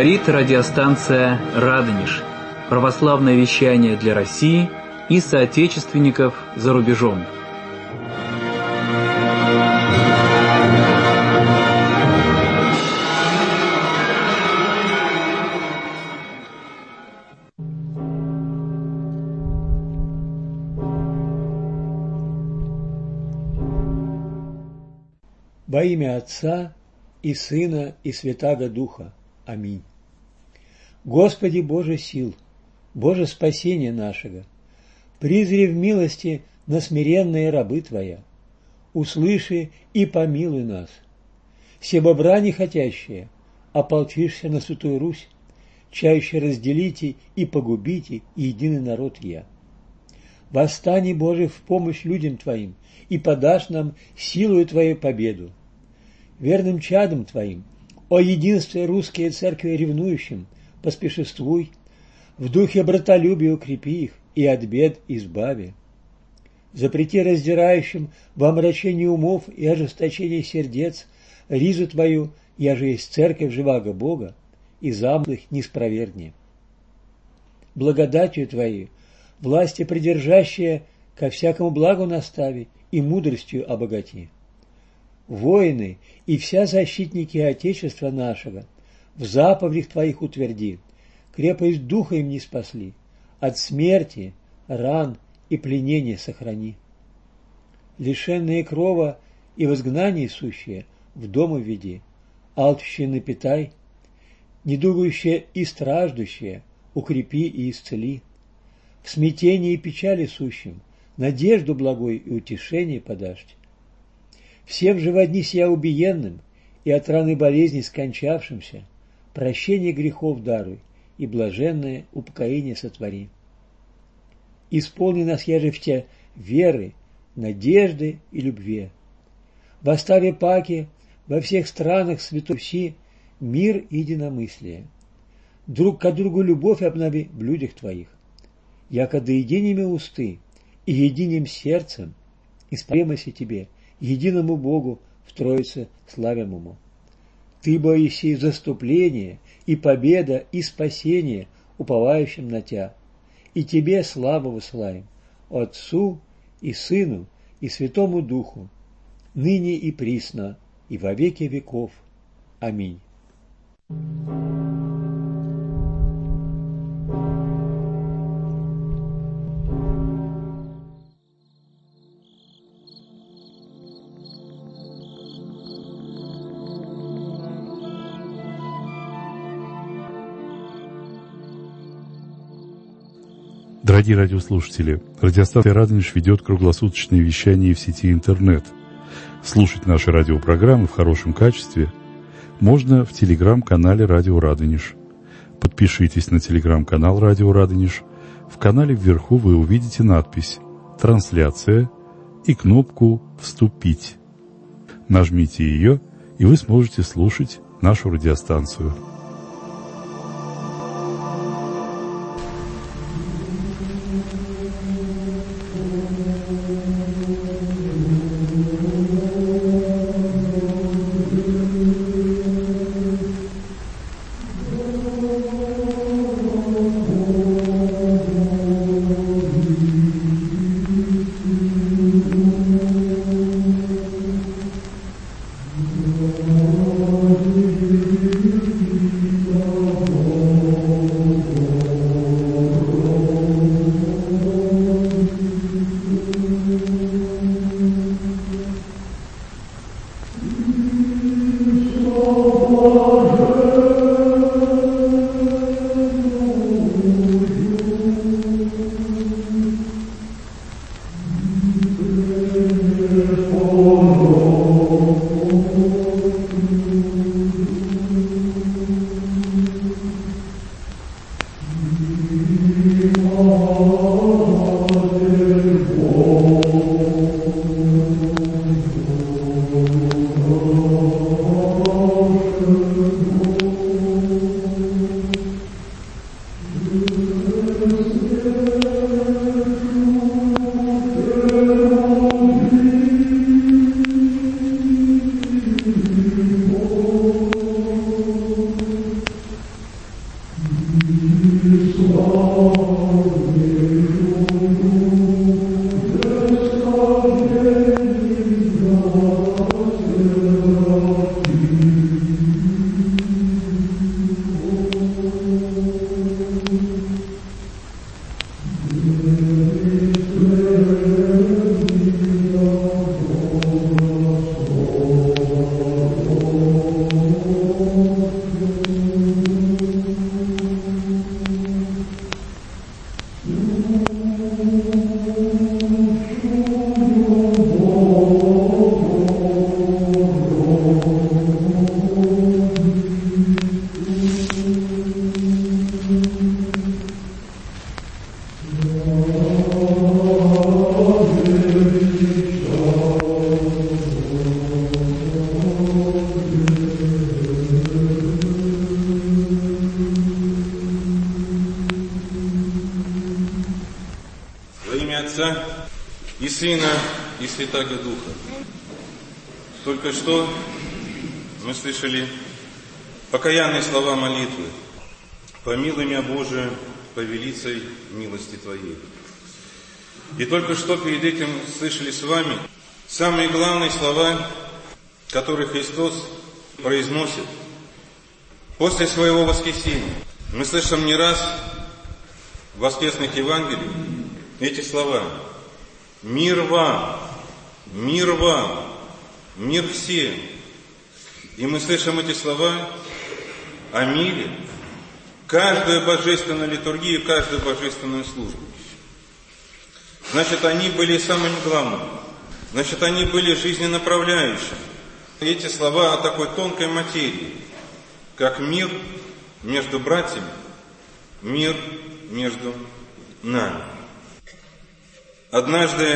Говорит радиостанция «Радонеж». Православное вещание для России и соотечественников за рубежом. Во имя Отца и Сына и Святаго Духа. Аминь. Господи Боже сил, Боже спасения нашего, призри в милости на смиренные рабы Твоя, услыши и помилуй нас. Себо брани хотящие, ополчишься на Святую Русь, чаще разделите и погубите единый народ я. Восстани, Боже, в помощь людям Твоим, и подашь нам силою Твою победу. Верным чадом Твоим, о единстве русские церкви ревнующим, поспешествуй, в духе братолюбия укрепи их и от бед избави. Запрети раздирающим во омрачении умов и ожесточении сердец ризу Твою, яже есть церковь живаго Бога, и замыслы их не спровергни. Благодатью Твоей, власти придержащие, ко всякому благу настави и мудростью обогати. Воины и вся защитники Отечества нашего в заповедях Твоих утверди, крепость духа им не спасли, от смерти, ран и пленения сохрани. Лишенные крова и в изгнании сущие в дом введи, алчущие напитай, недугующие и страждущие укрепи и исцели. В смятении и печали сущим надежду благой и утешение подашь. Всем же во дни сия убиенным и от раны болезни скончавшимся прощение грехов даруй и блаженное упокоение сотвори. Исполни нас, яже в Те веры, надежды и любви. В оставе паки во всех странах святой Руси мир и единомыслие. Друг к другу любовь обнови в людях Твоих. Яко да единими усты и единым сердцем исповемося Тебе, единому Богу в Троице славимому. Ты, бо еси заступление и победа и спасение уповающим на Тя, и Тебе славу высылаем, Отцу и Сыну и Святому Духу, ныне и присно, и во веки веков. Аминь. Дорогие радиослушатели, радиостанция «Радонеж» ведет круглосуточное вещание в сети интернет. Слушать наши радиопрограммы в хорошем качестве можно в телеграм-канале «Радио Радонеж». Подпишитесь на телеграм-канал «Радио Радонеж». В канале вверху вы увидите надпись «Трансляция» и кнопку «Вступить». Нажмите ее, и вы сможете слушать нашу радиостанцию. и Сына, и Святаго Духа. Только что мы слышали покаянные слова молитвы. «Помилуй меня, Боже, по велицей милости Твоей». И только что перед этим слышали с вами самые главные слова, которые Христос произносит после своего воскресения. Мы слышим не раз в воскресных Евангелиях эти слова: «Мир вам, мир вам, мир всем». И мы слышим эти слова о мире каждую божественную литургию, каждую божественную службу. Значит, они были самыми главными. Значит, они были жизненаправляющими. Эти слова о такой тонкой материи, как мир между братьями, мир между нами. Однажды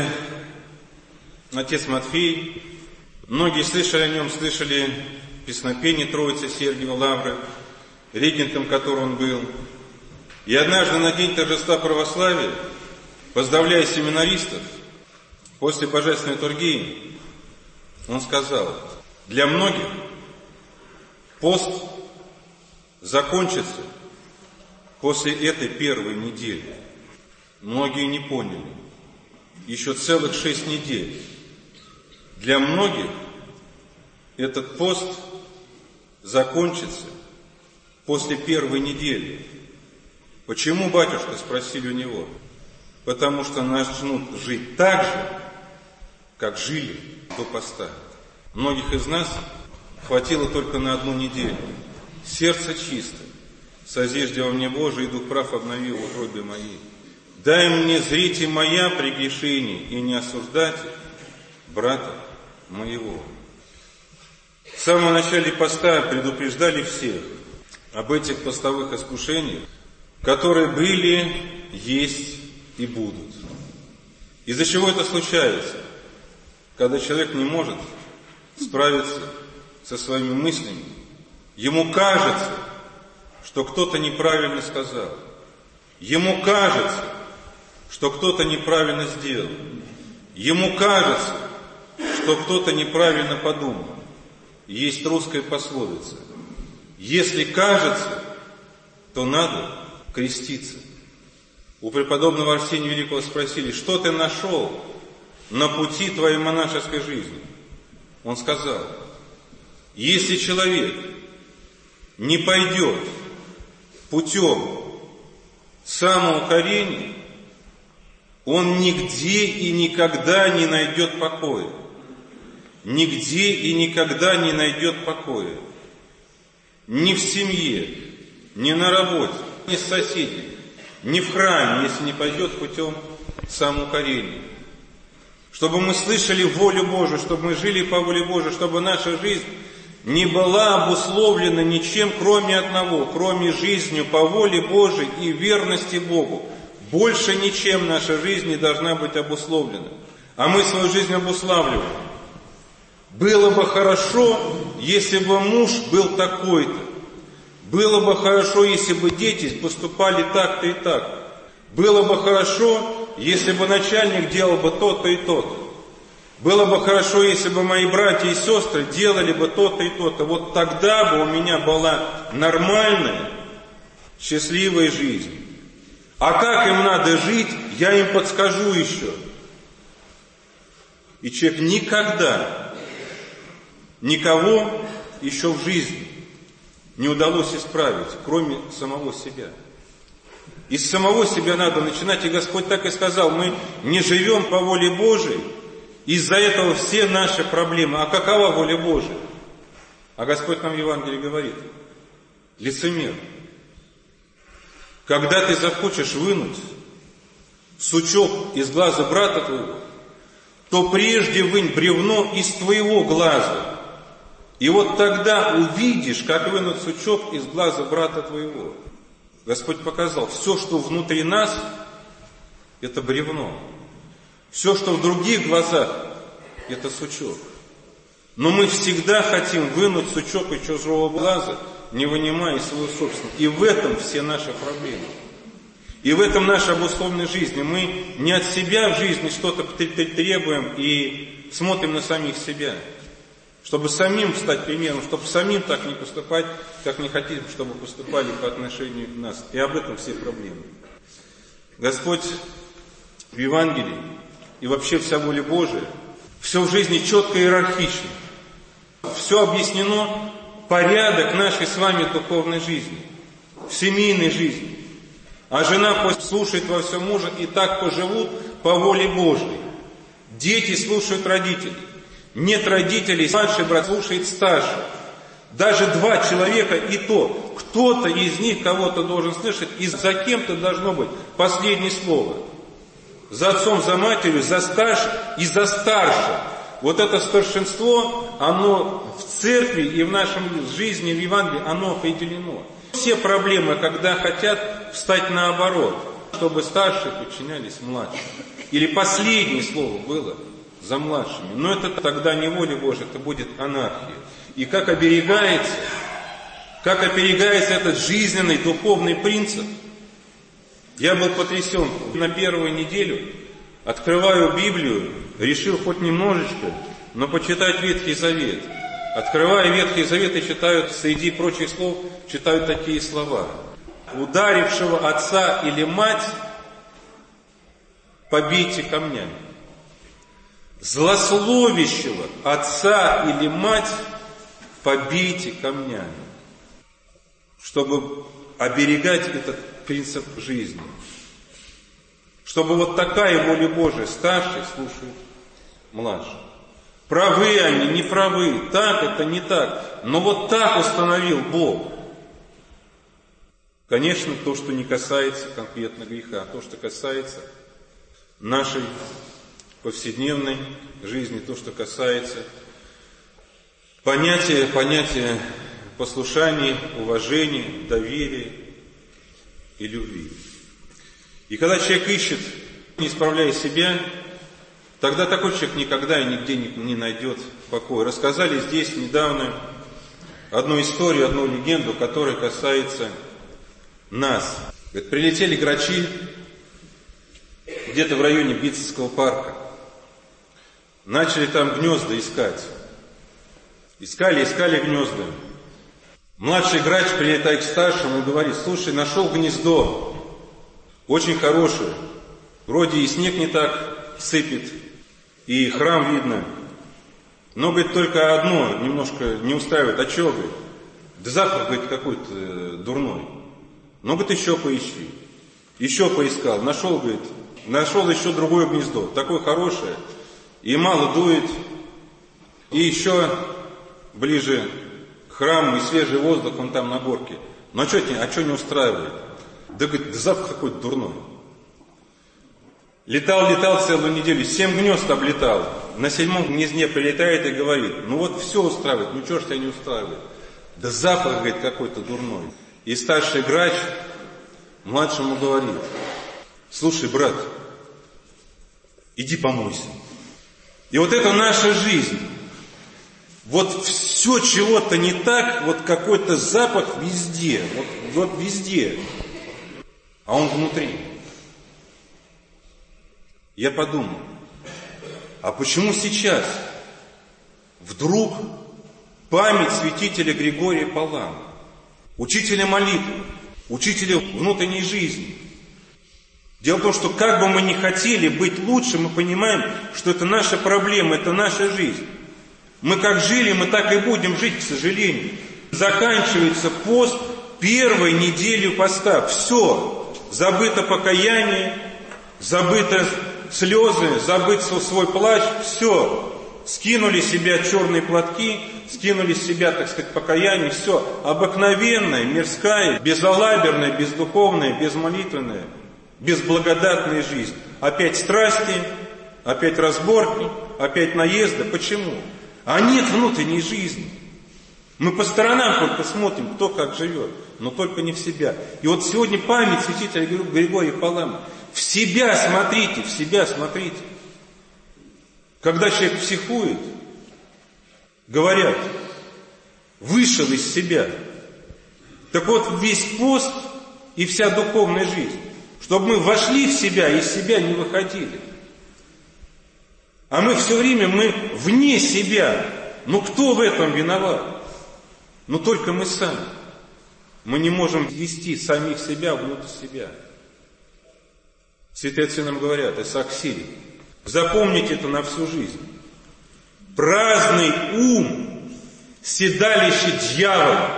отец Матфей, многие слышали о нем, слышали песнопение Троицы Сергиева Лавры, регентом которого он был. И однажды на день торжества православия, поздравляя семинаристов, после божественной литургии, он сказал: для многих пост закончится после этой первой недели. Многие не поняли. Еще целых 6 недель. Для многих этот пост закончится после первой недели. Почему, батюшка, спросили у него? Потому что начнут жить так же, как жили до поста. Многих из нас хватило только на 1 неделю. Сердце чисто, созижди во мне Божий, и Дух прав обнови в утробе моей. Дай мне зрите моя прегрешение, и не осуждайте брата моего. В самом начале поста предупреждали всех об этих постовых искушениях, которые были, есть и будут. Из-за чего это случается? Когда человек не может справиться со своими мыслями, ему кажется, что кто-то неправильно сказал. Ему кажется, что кто-то неправильно сделал. Ему кажется, что кто-то неправильно подумал. Есть русская пословица: если кажется, то надо креститься. У преподобного Арсения Великого спросили: что ты нашел на пути твоей монашеской жизни? Он сказал: если человек не пойдет путем самоукорения, он нигде и никогда не найдет покоя. Нигде и никогда не найдет покоя. Ни в семье, ни на работе, ни с соседями, ни в храме, если не пойдет путем самоукорения. Чтобы мы слышали волю Божию, чтобы мы жили по воле Божией, чтобы наша жизнь не была обусловлена ничем, кроме одного, кроме жизнью по воле Божией и верности Богу. Больше ничем наша жизнь не должна быть обусловлена. А мы свою жизнь обуславливаем. Было бы хорошо, если бы муж был такой-то. Было бы хорошо, если бы дети поступали так-то и так. Было бы хорошо, если бы начальник делал бы то-то и то-то. Было бы хорошо, если бы мои братья и сестры делали бы то-то и то-то. Вот тогда бы у меня была нормальная, счастливая жизнь. А как им надо жить, я им подскажу еще. И человек никогда никого еще в жизни не удалось исправить, кроме самого себя. Из самого себя надо начинать, и Господь так и сказал: мы не живем по воле Божией, из-за этого все наши проблемы. А какова воля Божия? А Господь нам в Евангелии говорит: лицемер, когда ты захочешь вынуть сучок из глаза брата твоего, то прежде вынь бревно из твоего глаза. И вот тогда увидишь, как вынуть сучок из глаза брата твоего. Господь показал, все, что внутри нас, это бревно. Все, что в других глазах, это сучок. Но мы всегда хотим вынуть сучок из чужого глаза, не вынимая из своего собственного. И в этом все наши проблемы. И в этом наша обусловленная жизнь. Мы не от себя в жизни что-то требуем и смотрим на самих себя. Чтобы самим стать примером, чтобы самим так не поступать, как не хотим, чтобы поступали по отношению к нас. И об этом все проблемы. Господь в Евангелии и вообще вся воля Божия, все в жизни четко и иерархично. Все объяснено, порядок нашей с вами духовной жизни, в семейной жизни. А жена пусть слушает во всем мужа, и так поживут по воле Божией. Дети слушают родителей. Нет родителей, младший брат слушает старшего. Даже два человека, и то, кто-то из них кого-то должен слышать, и за кем-то должно быть последнее слово. За отцом, за матерью, за старшим и за старшим. Вот это старшинство, оно в церкви и в нашей жизни, в Евангелии, оно определено. Все проблемы, когда хотят встать наоборот, чтобы старшие подчинялись младшим. Или последнее слово было за младшими. Но это тогда не воля Божья, это будет анархия. И как оберегается этот жизненный духовный принцип. Я был потрясен. На первую неделю открываю Библию, решил хоть немножечко, но почитать Ветхий Завет. Открывая Ветхий Завет и читаю, среди прочих слов, читаю такие слова. Ударившего отца или мать побейте камнями. Злословящего отца или мать побейте камнями. Чтобы оберегать этот принцип жизни. Чтобы вот такая воля Божия, старший слушает младших. Правы они, не правы, так это, не так. Но вот так установил Бог. Конечно, то, что не касается конкретно греха, а то, что касается нашей повседневной жизни, то, что касается понятия послушания, уважения, доверия и любви. И когда человек ищет, не исправляя себя, тогда такой человек никогда и нигде не найдет покоя. Рассказали здесь недавно одну историю, одну легенду, которая касается нас. Говорит, прилетели грачи где-то в районе Битцевского парка. Начали там гнезда искать. Искали гнезда. Младший грач прилетает к старшему и говорит: слушай, нашел гнездо. Очень хорошее. Вроде и снег не так сыпет, и храм видно. Но, говорит, только одно немножко не устраивает. А что, говорит? Да запах, говорит, какой-то дурной. Ну, говорит, еще поищи. Еще поискал. Нашел еще другое гнездо. Такое хорошее. И мало дует. И еще ближе к храму, и свежий воздух, он там на горке. Ну, а что не устраивает? Да, говорит, запах какой-то дурной. Летал целую неделю, 7 гнезд облетал. На 7-м гнезде прилетает и говорит: ну вот все устраивает, ну что ж тебя не устраивает? Да запах, говорит, какой-то дурной. И старший грач младшему говорит: слушай, брат, иди помойся. И вот это наша жизнь. Вот все чего-то не так, вот какой-то запах везде, вот везде. А он внутри. Я подумал, а почему сейчас вдруг память святителя Григория Палама, учителя молитвы, учителя внутренней жизни? Дело в том, что как бы мы ни хотели быть лучше, мы понимаем, что это наша проблема, это наша жизнь. Мы как жили, мы так и будем жить, к сожалению. Заканчивается пост первой неделю поста. Все. Забыто покаяние, забыто слезы, забыт свой плач. Все. Скинули с себя черные платки, скинули с себя, так сказать, покаяние. Все. Обыкновенная, мирская, безалаберная, бездуховная, безмолитвенная, безблагодатная жизнь. Опять страсти, опять разборки, опять наезды. Почему? А нет внутренней жизни. Мы по сторонам только смотрим, кто как живет, но только не в себя. И вот сегодня память святителя Григория Палама. В себя смотрите, в себя смотрите. Когда человек психует, говорят, вышел из себя. Так вот, весь пост и вся духовная жизнь Чтобы мы вошли в себя и из себя не выходили. А мы все время, мы вне себя. Ну кто в этом виноват? Ну только мы сами. Мы не можем ввести самих себя внутрь себя. Святые отцы нам говорят, Исаак Сирий, запомните это на всю жизнь. Праздный ум, седалище дьявола.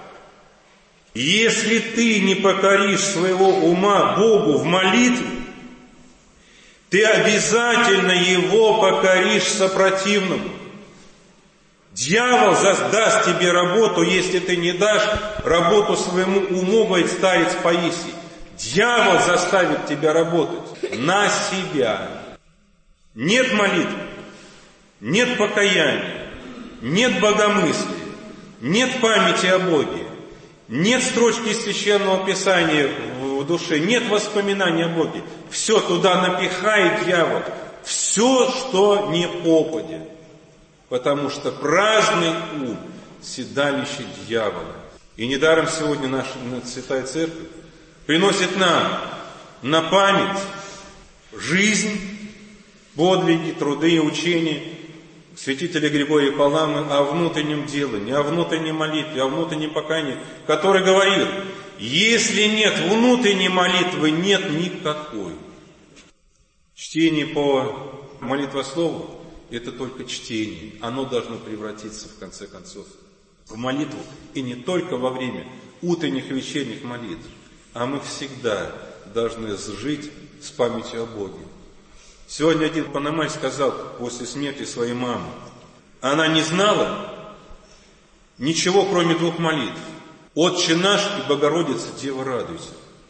Если ты не покоришь своего ума Богу в молитве, ты обязательно его покоришь сопротивному. Дьявол даст тебе работу, если ты не дашь работу своему уму, говорит старец Паисий. Дьявол заставит тебя работать на себя. Нет молитвы, нет покаяния, нет богомыслия, нет памяти о Боге, нет строчки Священного Писания в душе, нет воспоминаний о Боге. Все туда напихает дьявол, все, что не попадя. Потому что праздный ум – седалище дьявола. И недаром сегодня наша Святая Церковь приносит нам на память жизнь, подвиги, труды и учения святителя Григория Паламы о внутреннем делании, о внутренней молитве, о внутреннем покаянии, который говорил, если нет внутренней молитвы, нет никакой. Чтение по молитвослову – это только чтение. Оно должно превратиться, в конце концов, в молитву. И не только во время утренних и вечерних молитв, а мы всегда должны жить с памятью о Боге. Сегодня один Пономарь сказал после смерти своей мамы, она не знала ничего, кроме двух молитв. «Отче наш» и «Богородица, Дева, радуйся».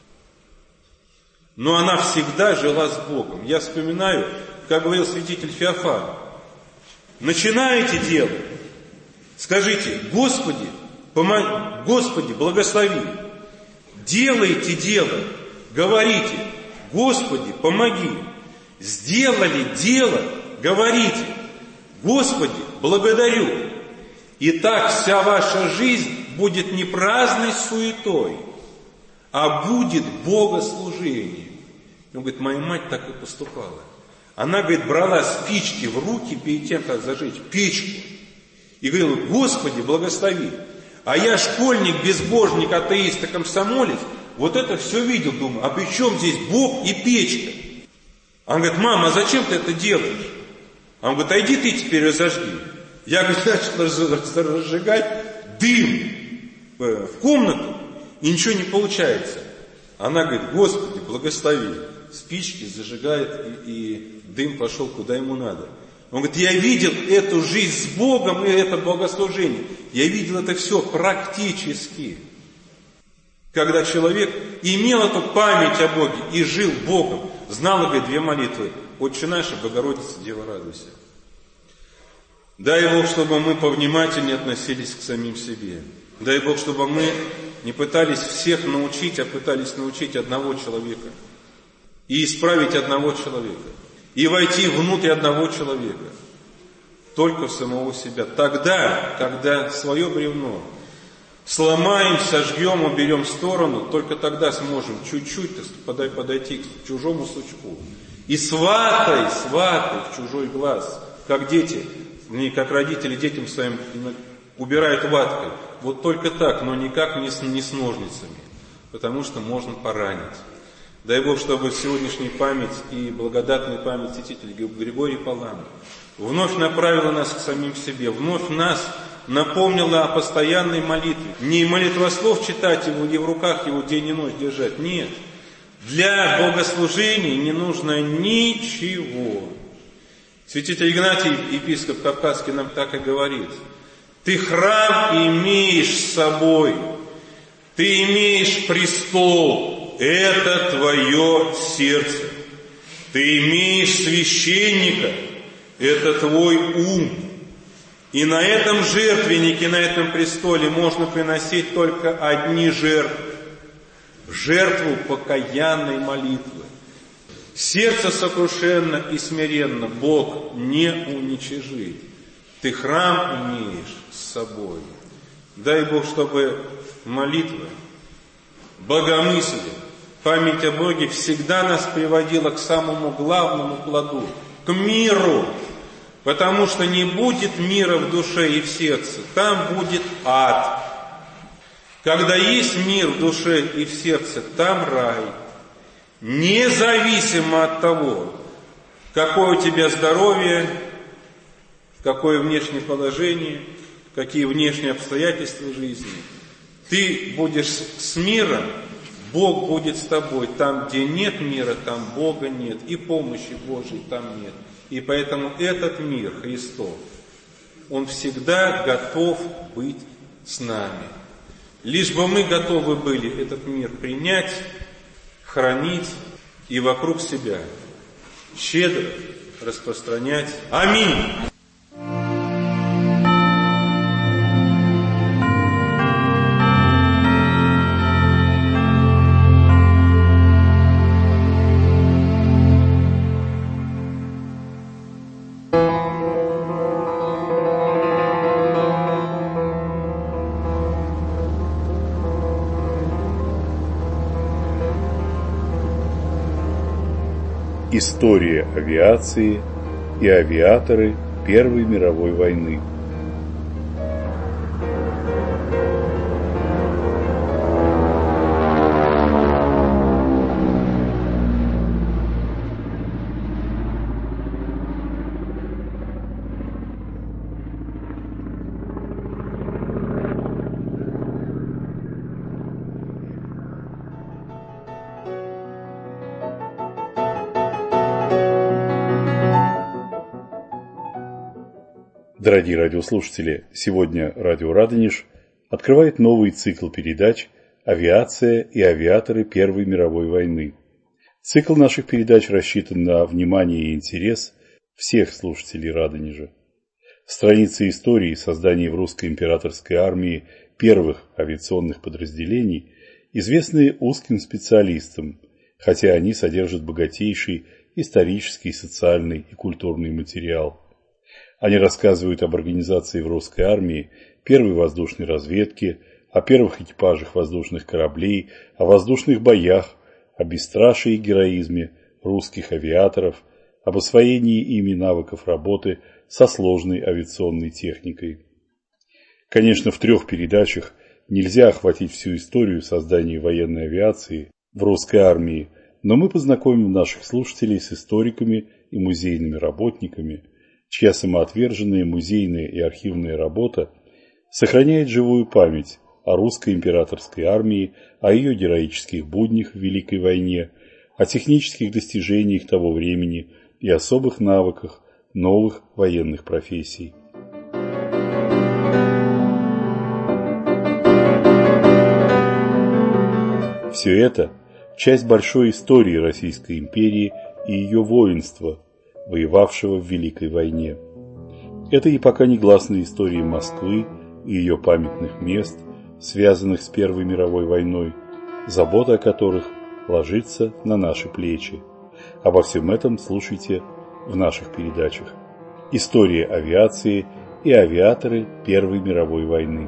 Но она всегда жила с Богом. Я вспоминаю, как говорил святитель Феофан, начинаете дело, скажите, Господи, Господи, благослови. Делайте дело, говорите, Господи, помоги. Сделали дело, говорите, Господи, благодарю. И так вся ваша жизнь будет не праздной суетой, а будет богослужением. Он говорит, моя мать так и поступала. Она, говорит, брала спички в руки перед тем, как зажечь печку. И говорила, Господи, благослови. А я школьник, безбожник, атеист, комсомолец, вот это все видел, думаю, а при чем здесь Бог и печка? Он говорит, мама, а зачем ты это делаешь? Он говорит, а иди ты теперь разожги. Я, говорит, начал разжигать дым в комнату, и ничего не получается. Она говорит, Господи, благослови. Спички зажигает, и дым пошел куда ему надо. Он говорит, я видел эту жизнь с Богом и это богослужение. Я видел это все практически. Когда человек имел эту память о Боге и жил Богом, знал, говорит, две молитвы. Отче наш, Богородица, Дева, радуйся. Дай Бог, чтобы мы повнимательнее относились к самим себе. Дай Бог, чтобы мы не пытались всех научить, а пытались научить одного человека. И исправить одного человека. И войти внутрь одного человека. Только в самого себя. Тогда, когда свое бревно сломаем, сожгем, уберем в сторону, только тогда сможем чуть-чуть подойти к чужому сучку. И сватай в чужой глаз. Как дети, как родители детям своим убирают ваткой. Вот только так, но никак не с ножницами. Потому что можно поранить. Дай Бог, чтобы сегодняшняя память и благодатная память святителя Григория Паламы вновь направила нас к самим себе, вновь нас напомнила о постоянной молитве. Не молитвослов читать его, не в руках его день и ночь держать, нет. Для богослужения не нужно ничего. Святитель Игнатий, епископ Кавказский, нам так и говорит. Ты храм имеешь с собой, ты имеешь престол. Это твое сердце. Ты имеешь священника. Это твой ум. И на этом жертвеннике, на этом престоле можно приносить только одни жертвы. Жертву покаянной молитвы. Сердце сокрушенно и смиренно Бог не уничижит. Ты храм имеешь с собой. Дай Бог, чтобы молитва, богомыслие, Память о Боге всегда нас приводила к самому главному плоду, к миру. Потому что не будет мира в душе и в сердце, там будет ад. Когда есть мир в душе и в сердце, там рай. Независимо от того, какое у тебя здоровье, какое внешнее положение, какие внешние обстоятельства жизни. Ты будешь с миром, Бог будет с тобой. Там, где нет мира, там Бога нет. И помощи Божьей там нет. И поэтому этот мир, Христов, Он всегда готов быть с нами. Лишь бы мы готовы были этот мир принять, хранить и вокруг себя щедро распространять. Аминь. История авиации и авиаторы Первой мировой войны. Дорогие радиослушатели, сегодня Радио Радонеж открывает новый цикл передач «Авиация и авиаторы Первой мировой войны». Цикл наших передач рассчитан на внимание и интерес всех слушателей Радонежа. Страницы истории создания в русской императорской армии первых авиационных подразделений известны узким специалистам, хотя они содержат богатейший исторический, социальный и культурный материал. Они рассказывают об организации в русской армии первой воздушной разведки, о первых экипажах воздушных кораблей, о воздушных боях, о бесстрашии и героизме русских авиаторов, об освоении ими навыков работы со сложной авиационной техникой. Конечно, в 3 передачах нельзя охватить всю историю создания военной авиации в русской армии, но мы познакомим наших слушателей с историками и музейными работниками, чья самоотверженная музейная и архивная работа сохраняет живую память о русской императорской армии, о ее героических буднях в Великой войне, о технических достижениях того времени и особых навыках новых военных профессий. Все это – часть большой истории Российской империи и ее воинства, воевавшего в Великой войне. Это и пока негласная история Москвы и ее памятных мест, связанных с Первой мировой войной, забота о которых ложится на наши плечи. Обо всем этом слушайте в наших передачах. История авиации и авиаторы Первой мировой войны.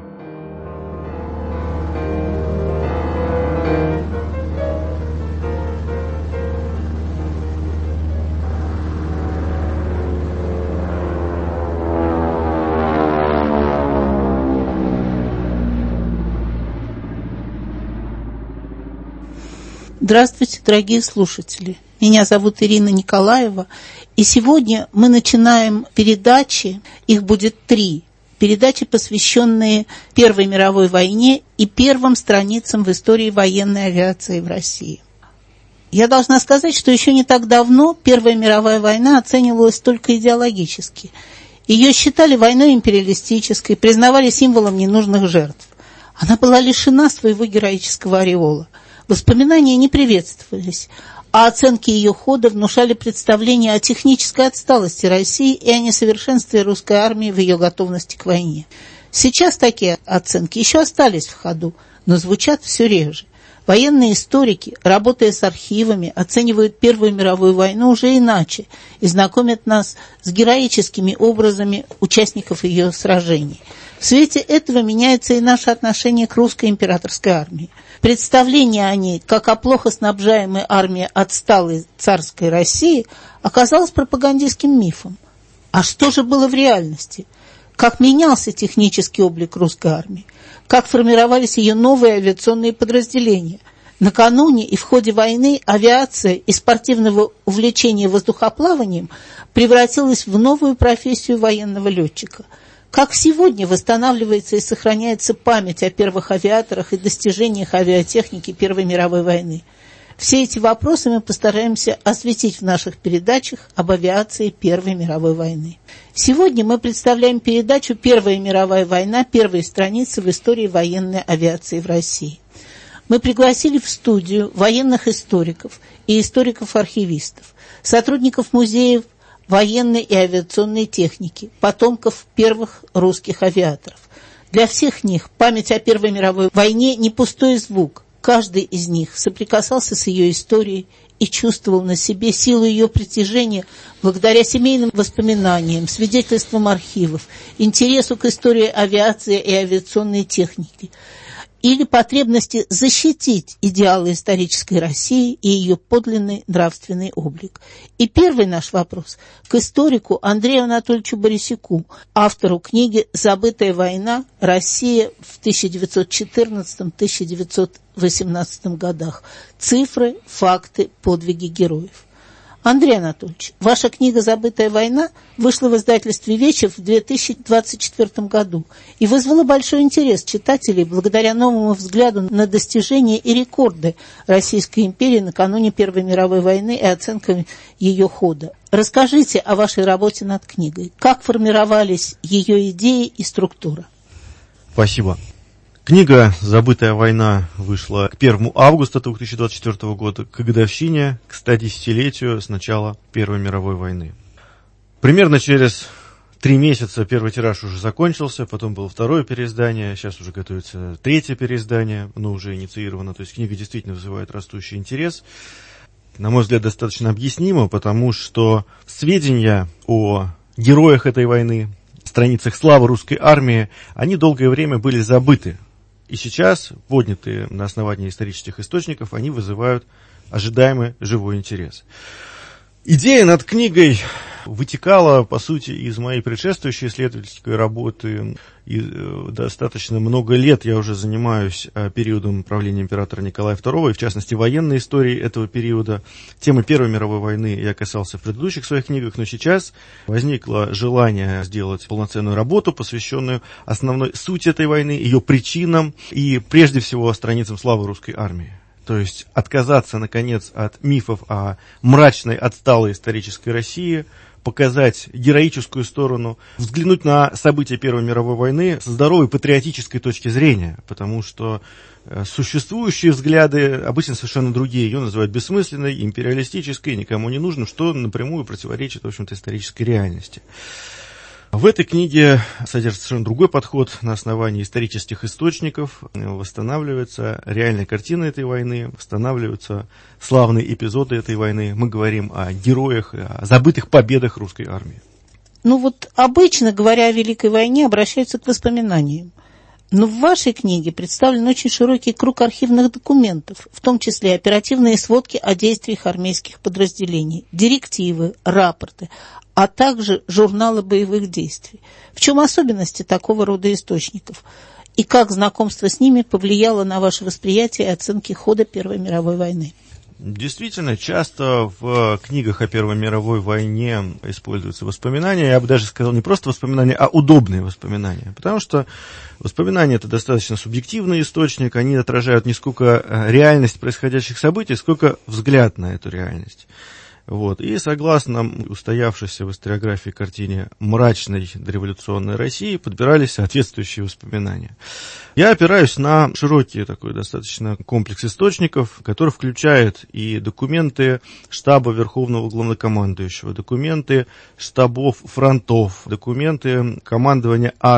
Здравствуйте, дорогие слушатели. Меня зовут Ирина Николаева, и сегодня мы начинаем передачи, их будет 3. Передачи, посвященные Первой мировой войне и первым страницам в истории военной авиации в России. Я должна сказать, что еще не так давно Первая мировая война оценивалась только идеологически. Ее считали войной империалистической, признавали символом ненужных жертв. Она была лишена своего героического ореола. Воспоминания не приветствовались, а оценки ее хода внушали представление о технической отсталости России и о несовершенстве русской армии в ее готовности к войне. Сейчас такие оценки еще остались в ходу, но звучат все реже. Военные историки, работая с архивами, оценивают Первую мировую войну уже иначе и знакомят нас с героическими образами участников ее сражений. В свете этого меняется и наше отношение к русской императорской армии. Представление о ней, как о плохо снабжаемой армии отсталой царской России, оказалось пропагандистским мифом. А что же было в реальности? Как менялся технический облик русской армии? Как формировались ее новые авиационные подразделения? Накануне и в ходе войны авиация из спортивного увлечения воздухоплаванием превратилась в новую профессию военного летчика. Как сегодня восстанавливается и сохраняется память о первых авиаторах и достижениях авиатехники Первой мировой войны? Все эти вопросы мы постараемся осветить в наших передачах об авиации Первой мировой войны. Сегодня мы представляем передачу «Первая мировая война. Первые страницы в истории военной авиации в России». Мы пригласили в студию военных историков и историков-архивистов, сотрудников музеев военной и авиационной техники, потомков первых русских авиаторов. Для всех них память о Первой мировой войне не пустой звук. Каждый из них соприкасался с ее историей и чувствовал на себе силу ее притяжения благодаря семейным воспоминаниям, свидетельствам архивов, интересу к истории авиации и авиационной техники, или потребности защитить идеалы исторической России и ее подлинный нравственный облик. И первый наш вопрос к историку Андрею Анатольевичу Борисюку, автору книги «Забытая война. Россия в 1914-1918 годах. Цифры, факты, подвиги героев». Андрей Анатольевич, ваша книга «Забытая война» вышла в издательстве «Вечев» в 2024 году и вызвала большой интерес читателей благодаря новому взгляду на достижения и рекорды Российской империи накануне Первой мировой войны и оценкам ее хода. Расскажите о вашей работе над книгой. Как формировались ее идеи и структура? Спасибо. Книга «Забытая война» вышла к 1 августа 2024 года, к годовщине, к 110-летию с начала Первой мировой войны. Примерно через 3 месяца первый тираж уже закончился, потом было второе переиздание, сейчас уже готовится третье переиздание, но уже инициировано, то есть книга действительно вызывает растущий интерес. На мой взгляд, достаточно объяснимо, потому что сведения о героях этой войны, страницах славы русской армии, они долгое время были забыты. И сейчас, поднятые на основании исторических источников, они вызывают ожидаемый живой интерес. Идея над книгой вытекала, по сути, из моей предшествующей исследовательской работы. И достаточно много лет я уже занимаюсь периодом правления императора Николая II, и в частности военной историей этого периода. Темы Первой мировой войны я касался в предыдущих своих книгах, но сейчас возникло желание сделать полноценную работу, посвященную основной сути этой войны, ее причинам и, прежде всего, страницам славы русской армии. То есть отказаться, наконец, от мифов о мрачной, отсталой исторической России, показать героическую сторону, взглянуть на события Первой мировой войны со здоровой патриотической точки зрения, потому что существующие взгляды обычно совершенно другие. Ее называют бессмысленной, империалистической, никому не нужным, что напрямую противоречит, в общем-то, исторической реальности. В этой книге содержится совершенно другой подход. На основании исторических источников восстанавливается реальная картина этой войны, восстанавливаются славные эпизоды этой войны. Мы говорим о героях, о забытых победах русской армии. Обычно, говоря о Великой войне, обращаются к воспоминаниям. Но в вашей книге представлен очень широкий круг архивных документов, в том числе оперативные сводки о действиях армейских подразделений, директивы, рапорты, а также журналы боевых действий. В чем особенности такого рода источников? И как знакомство с ними повлияло на ваше восприятие и оценки хода Первой мировой войны? Действительно, часто в книгах о Первой мировой войне используются воспоминания, я бы даже сказал, не просто воспоминания, а удобные воспоминания, потому что воспоминания – это достаточно субъективный источник, они отражают не сколько реальность происходящих событий, сколько взгляд на эту реальность. И согласно устоявшейся в историографии картине мрачной дореволюционной России подбирались соответствующие воспоминания. Я опираюсь на широкий такой достаточно комплекс источников, который включает и документы штаба Верховного Главнокомандующего, документы штабов фронтов, документы командования армий,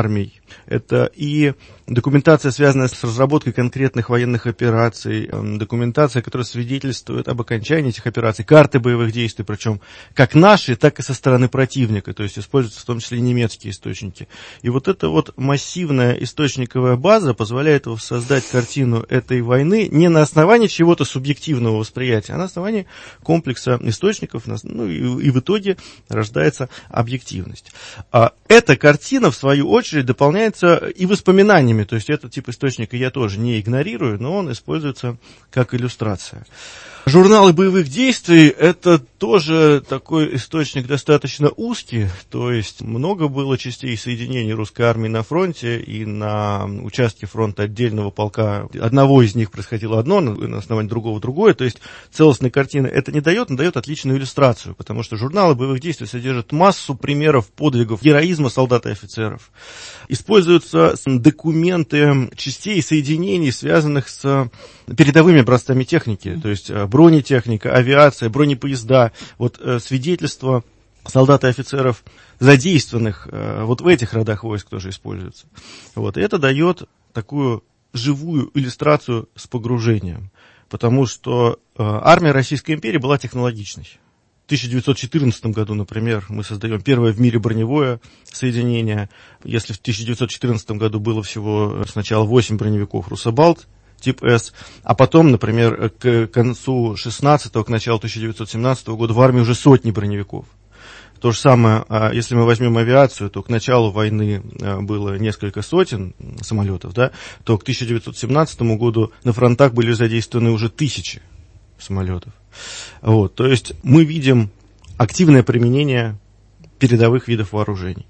Это и документация, связанная с разработкой конкретных военных операций, документация, которая свидетельствует об окончании этих операций, карты боевых действий, причем как наши, так и со стороны противника, то есть используются в том числе и немецкие источники. И вот эта вот массивная источниковая база позволяет создать картину этой войны не на основании чего-то субъективного восприятия, а на основании комплекса источников, ну и в итоге рождается объективность. Эта картина, в свою очередь, дополняется и воспоминаниями, то есть этот тип источника я тоже не игнорирую, но он используется как иллюстрация. Журналы боевых действий – это тоже такой источник достаточно узкий, то есть много было частей соединений русской армии на фронте, и на участке фронта отдельного полка одного из них происходило одно, на основании другого другое, то есть целостной картины это не дает, но дает отличную иллюстрацию, потому что журналы боевых действий содержат массу примеров подвигов, героизма солдат и офицеров. Используются документы частей соединений, связанных с передовыми образцами техники, то есть бронетехника, авиация, бронепоезда, вот свидетельства солдат и офицеров, задействованных вот в этих родах войск тоже используются. Вот, и это дает такую живую иллюстрацию с погружением, потому что армия Российской империи была технологичной. В 1914 году, например, мы создаем первое в мире броневое соединение. Если в 1914 году было всего сначала 8 броневиков «Руссобалт», тип С, а потом, например, к концу 16-го, к началу 1917 года в армии уже сотни броневиков. То же самое, если мы возьмем авиацию, то к началу войны было несколько сотен самолетов, да, то к 1917 году на фронтах были задействованы уже тысячи самолетов. Вот, то есть мы видим активное применение передовых видов вооружений.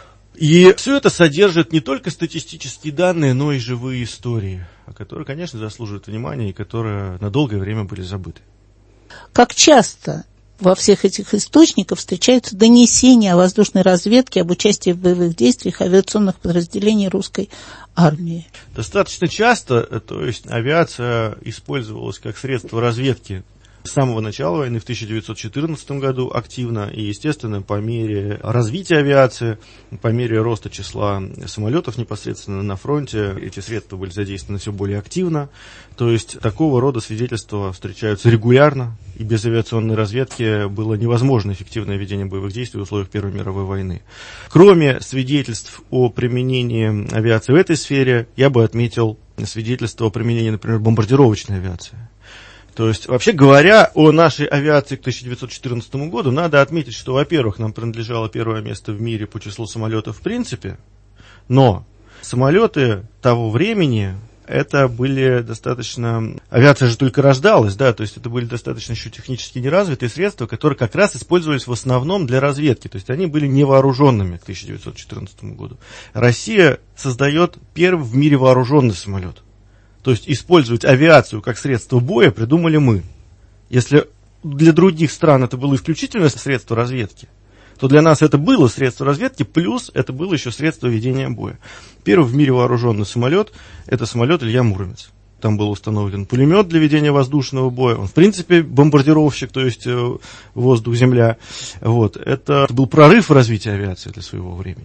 И все это содержит не только статистические данные, но и живые истории, которые, конечно, заслуживают внимания и которые на долгое время были забыты. Как часто во всех этих источниках встречаются донесения о воздушной разведке, об участии в боевых действиях авиационных подразделений русской армии? Достаточно часто, то есть авиация использовалась как средство разведки с самого начала войны в 1914 году активно, и, естественно, по мере развития авиации, по мере роста числа самолетов непосредственно на фронте, эти средства были задействованы все более активно. То есть такого рода свидетельства встречаются регулярно, и без авиационной разведки было невозможно эффективное ведение боевых действий в условиях Первой мировой войны. Кроме свидетельств о применении авиации в этой сфере, я бы отметил свидетельства о применении, например, бомбардировочной авиации. То есть, вообще говоря, о нашей авиации к 1914 году, надо отметить, что, во-первых, нам принадлежало первое место в мире по числу самолетов в принципе, но самолеты того времени, это были достаточно... Авиация же только рождалась, да, то есть это были достаточно еще технически неразвитые средства, которые как раз использовались в основном для разведки, то есть они были невооруженными к 1914 году. Россия создает первый в мире вооруженный самолет. То есть использовать авиацию как средство боя придумали мы. Если для других стран это было исключительно средство разведки, то для нас это было средство разведки, плюс это было еще средство ведения боя. Первый в мире вооруженный самолет – это самолет Илья Муромец. Там был установлен пулемет для ведения воздушного боя. Он, в принципе, бомбардировщик, то есть воздух-земля. Вот. Это был прорыв в развитии авиации для своего времени.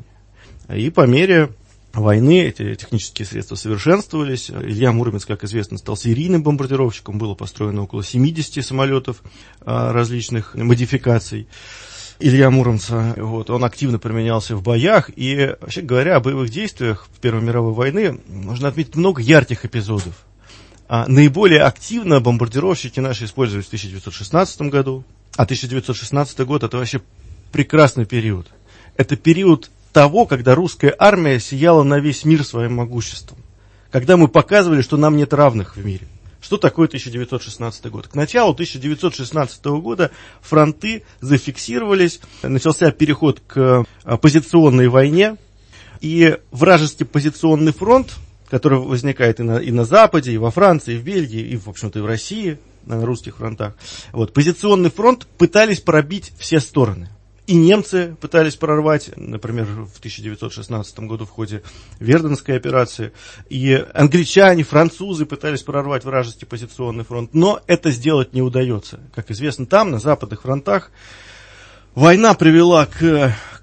И по мере войны эти технические средства совершенствовались. Илья Муромец, как известно, стал серийным бомбардировщиком. Было построено около 70 самолетов различных модификаций Илья Муромца. Вот, он активно применялся в боях. И, вообще говоря, о боевых действиях в Первой мировой войны можно отметить много ярких эпизодов. Наиболее активно бомбардировщики наши использовались в 1916 году. А 1916 год – это вообще прекрасный период. Это период того, когда русская армия сияла на весь мир своим могуществом. Когда мы показывали, что нам нет равных в мире. Что такое 1916 год? К началу 1916 года фронты зафиксировались, начался переход к позиционной войне, и вражеский позиционный фронт, который возникает и на Западе, и во Франции, и в Бельгии, и, в общем-то, и в России, на русских фронтах, вот, позиционный фронт пытались пробить все стороны. И немцы пытались прорвать, например, в 1916 году в ходе Верденской операции, и англичане, французы пытались прорвать вражеский позиционный фронт, но это сделать не удается. Как известно, там, на западных фронтах, война привела к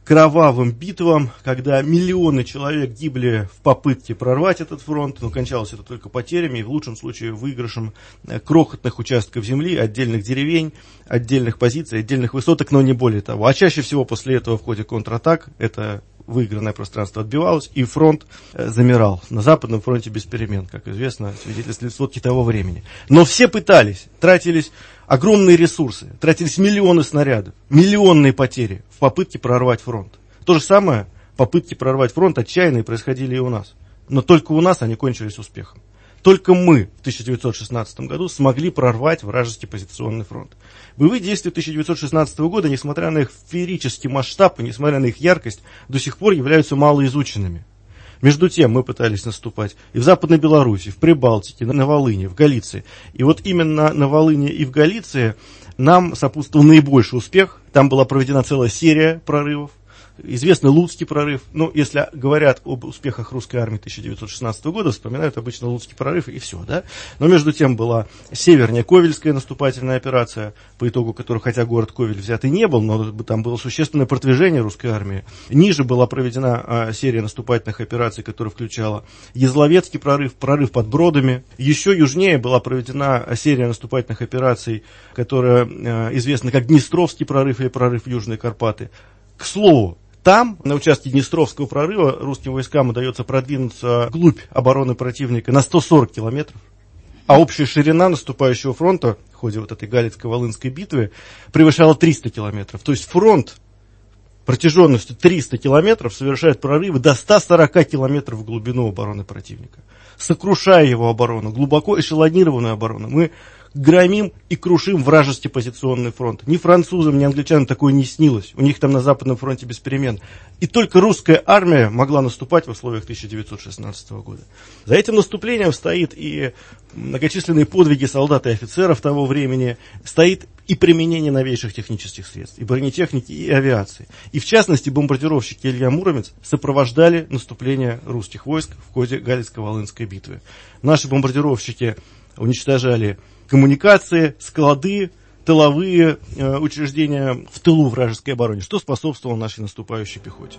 кровавым битвам, когда миллионы человек гибли в попытке прорвать этот фронт, но кончалось это только потерями и в лучшем случае выигрышем крохотных участков земли, отдельных деревень, отдельных позиций, отдельных высоток, но не более того. А чаще всего после этого в ходе контратак это выигранное пространство отбивалось, и фронт замирал. На Западном фронте без перемен, как известно, свидетельствует сводки того времени. Но все пытались, тратились огромные ресурсы, тратились миллионы снарядов, миллионные потери в попытке прорвать фронт. То же самое, попытки прорвать фронт отчаянные происходили и у нас. Но только у нас они кончились успехом. Только мы в 1916 году смогли прорвать вражеский позиционный фронт. Боевые действия 1916 года, несмотря на их феерический масштаб и несмотря на их яркость, до сих пор являются малоизученными. Между тем мы пытались наступать и в Западной Белоруссии, в Прибалтике, на Волыни, в Галиции. И вот именно на Волыни и в Галиции нам сопутствовал наибольший успех. Там была проведена целая серия прорывов. Известный Луцкий прорыв. Ну, если говорят об успехах русской армии 1916 года, вспоминают обычно Луцкий прорыв и все, да. Но между тем была северная Ковельская наступательная операция, по итогу которой, хотя город Ковель взятый не был, но там было существенное продвижение русской армии. Ниже была проведена серия наступательных операций, которая включала Язловецкий прорыв, прорыв под Бродами. Еще южнее была проведена серия наступательных операций, которая известна как Днестровский прорыв или прорыв в Южные Карпаты. К слову, там, на участке Днестровского прорыва, русским войскам удается продвинуться вглубь обороны противника на 140 километров, а общая ширина наступающего фронта в ходе вот этой Галицко-Волынской битвы превышала 300 километров. То есть фронт протяженностью 300 километров совершает прорывы до 140 километров в глубину обороны противника. Сокрушая его оборону, глубоко эшелонированную оборону, мы громим и крушим вражеский позиционный фронт. Ни французам, ни англичанам такое не снилось. У них там на Западном фронте без перемен. И только русская армия могла наступать в условиях 1916 года. За этим наступлением стоит и многочисленные подвиги солдат и офицеров того времени, стоит и применение новейших технических средств, и бронетехники, и авиации. И в частности, бомбардировщики Илья Муромец сопровождали наступление русских войск в ходе Галицко-Волынской битвы. Наши бомбардировщики уничтожали коммуникации, склады, тыловые учреждения в тылу вражеской обороны, что способствовало нашей наступающей пехоте.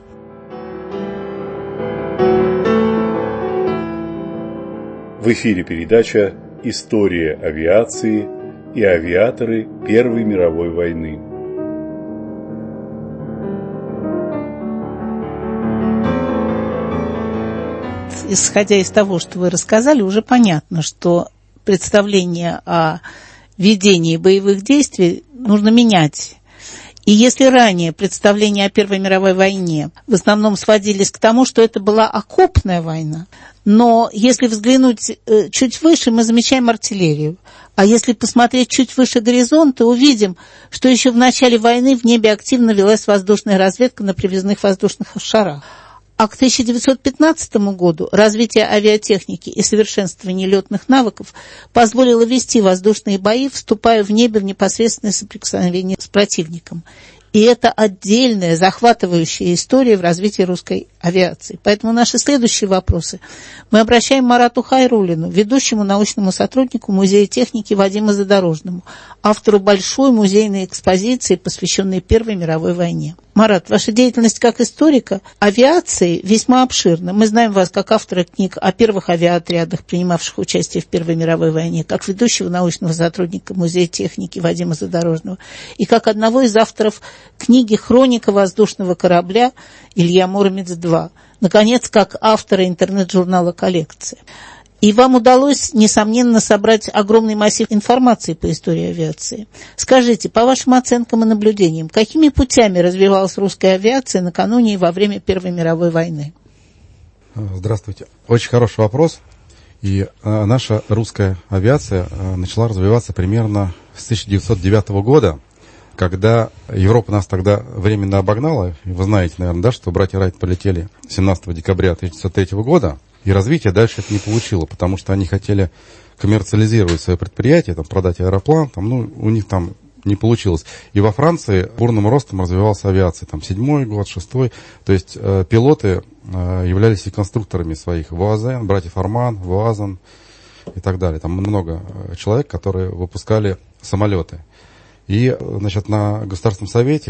В эфире передача «История авиации и авиаторы Первой мировой войны». Исходя из того, что вы рассказали, уже понятно, что представление о ведении боевых действий нужно менять. И если ранее представления о Первой мировой войне в основном сводились к тому, что это была окопная война, но если взглянуть чуть выше, мы замечаем артиллерию. А если посмотреть чуть выше горизонта, увидим, что еще в начале войны в небе активно велась воздушная разведка на привязных воздушных шарах. А к 1915 году развитие авиатехники и совершенствование летных навыков позволило вести воздушные бои, вступая в небе в непосредственное соприкосновение с противником. И это отдельная, захватывающая история в развитии русской авиации. Поэтому наши следующие вопросы мы обращаем к Марату Хайруллину, ведущему научному сотруднику Музея техники Вадиму Задорожному, автору большой музейной экспозиции, посвященной Первой мировой войне. Марат, ваша деятельность как историка авиации весьма обширна. Мы знаем вас как автора книг о первых авиаотрядах, принимавших участие в Первой мировой войне, как ведущего научного сотрудника Музея техники Вадима Задорожного и как одного из авторов книги «Хроника воздушного корабля» Илья Муромец-2. Наконец, как автора интернет-журнала «Коллекция». И вам удалось, несомненно, собрать огромный массив информации по истории авиации. Скажите, по вашим оценкам и наблюдениям, какими путями развивалась русская авиация накануне и во время Первой мировой войны? Здравствуйте. Очень хороший вопрос. И наша русская авиация начала развиваться примерно с 1909 года, когда Европа нас тогда временно обогнала. Вы знаете, наверное, да, что братья Райт полетели 17 декабря 1903 года. И развитие дальше это не получило, потому что они хотели коммерциализировать свое предприятие, там, продать аэроплан, там, у них там не получилось. И во Франции бурным ростом развивалась авиация, там, 7-й год, 6-й. То есть пилоты являлись и конструкторами своих ВАЗен, братьев Арман, ВАЗен и так далее. Там много человек, которые выпускали самолеты. И, значит, на Государственном совете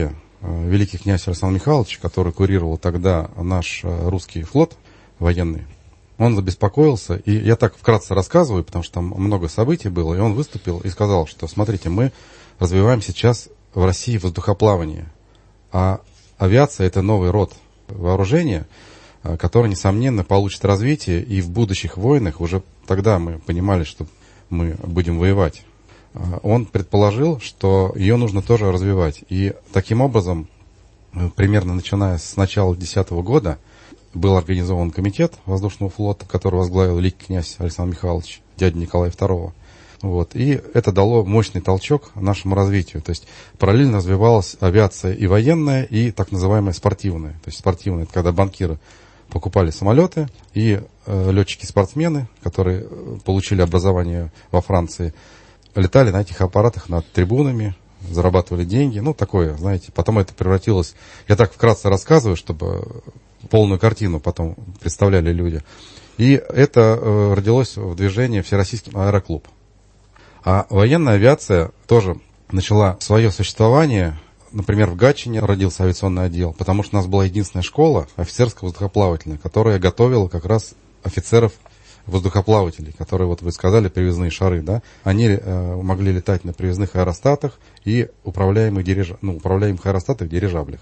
великий князь Александр Михайлович, который курировал тогда наш русский флот военный, он забеспокоился, и я так вкратце рассказываю, потому что там много событий было, и он выступил и сказал, что, смотрите, мы развиваем сейчас в России воздухоплавание, а авиация – это новый род вооружения, который, несомненно, получит развитие, и в будущих войнах, уже тогда мы понимали, что мы будем воевать, он предположил, что ее нужно тоже развивать. И таким образом, примерно начиная с начала 2010 года, был организован комитет воздушного флота, который возглавил великий князь Александр Михайлович, дядя Николая II. Вот. И это дало мощный толчок нашему развитию. То есть параллельно развивалась авиация и военная, и так называемая спортивная. То есть спортивная – это когда банкиры покупали самолеты, и летчики-спортсмены, которые получили образование во Франции, летали на этих аппаратах над трибунами, зарабатывали деньги. Ну, такое, знаете. Потом это превратилось... Я так вкратце рассказываю, чтобы полную картину потом представляли люди. И это родилось в движении Всероссийский аэроклуб. А военная авиация тоже начала свое существование. Например, в Гатчине родился авиационный отдел, потому что у нас была единственная школа офицерская воздухоплавательная, которая готовила как раз офицеров-воздухоплавателей, которые, вот вы сказали, привязные шары, да, они могли летать на привязных аэростатах и управляемых аэростатах дирижаблях.